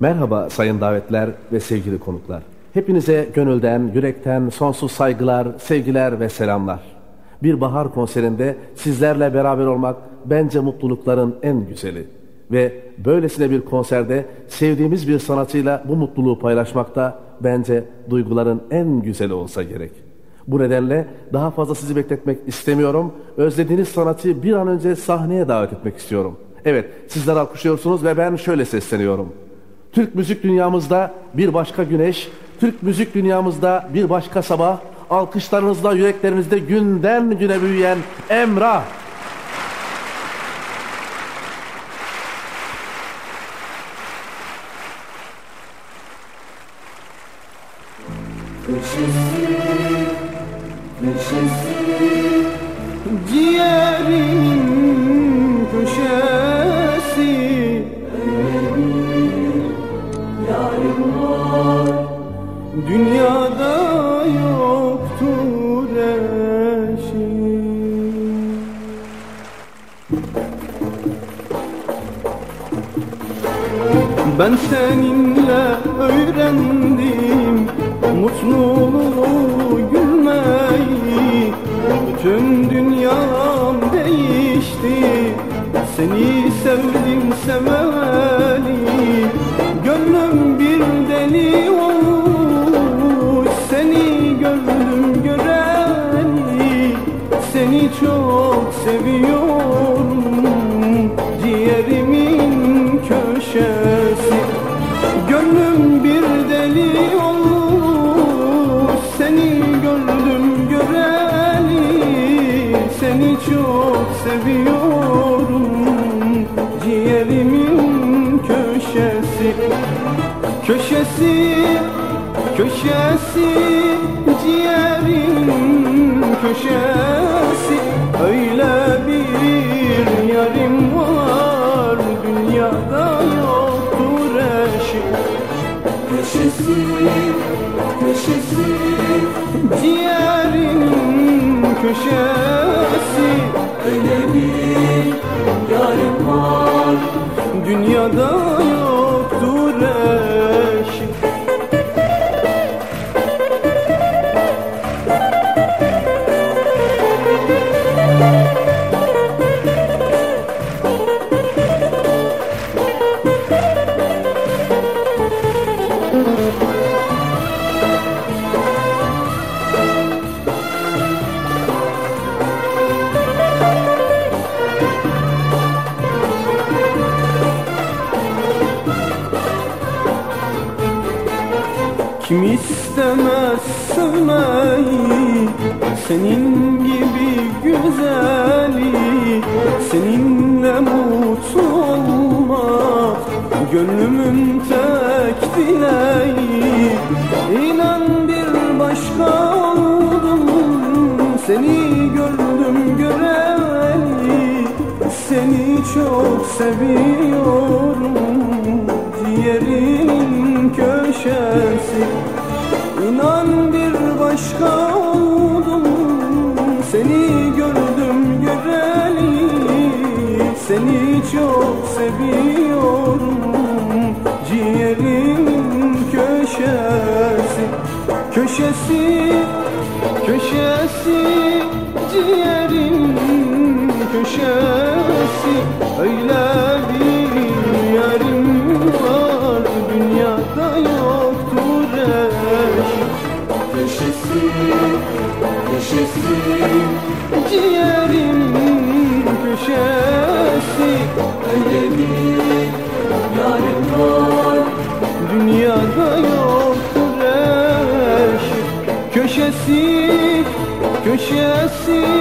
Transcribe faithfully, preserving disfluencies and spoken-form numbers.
Merhaba sayın davetler ve sevgili konuklar. Hepinize gönülden, yürekten sonsuz saygılar, sevgiler ve selamlar. Bir bahar konserinde sizlerle beraber olmak bence mutlulukların en güzeli. Ve böylesine bir konserde sevdiğimiz bir sanatçıyla bu mutluluğu paylaşmak da bence duyguların en güzeli olsa gerek. Bu nedenle daha fazla sizi bekletmek istemiyorum. Özlediğiniz sanatçıyı bir an önce sahneye davet etmek istiyorum. Evet, sizler alkışlıyorsunuz ve ben şöyle sesleniyorum. Türk müzik dünyamızda bir başka güneş, Türk müzik dünyamızda bir başka sabah, alkışlarınızla yüreklerinizde günden güne büyüyen Emrah. Köşesi, köşesi, ciğerimin köşesi, yarim var, dünyada yoktur eşi. Ben seninle öğrendim mutluluğu, gülmeyi. Bütün dünyam değişti, seni sevdim seveli. Gönlüm bir deli olmuş, seni gördüm göreli. Seni çok seviyorum, ciğerimin köşesi. Gönlüm bir deli olmuş, seni gördüm göreli. Seni çok seviyorum, ciğerimin köşesi. Köşesi, köşesi, ciğerimin köşesi. Öyle bir yarim var, dünyada yoktur eşi. Köşesi, köşesi, ciğerimin köşesi. Öyle bir yarim var, dünyada yoktur eşi. Kim istemez sevmeyi, senin gibi güzeli. Seninle mutlu olmak gönlümün tek dileği. İnan bir başka oldum, seni gördüm göreli. Seni çok seviyorum, ciğerimin köşesi. İnan bir başka oldum, seni gördüm göreli. Seni çok seviyorum, ciğerimin köşesi. Köşesi, köşesi, ciğerimin köşesi. Öyle bir yarim var, dünyada yoktur eşi. Köşesi, köşesi, ciğerimin köşesi. Öyle bir yarim var, dünyada yoktur eşi. Köşesi, köşesi,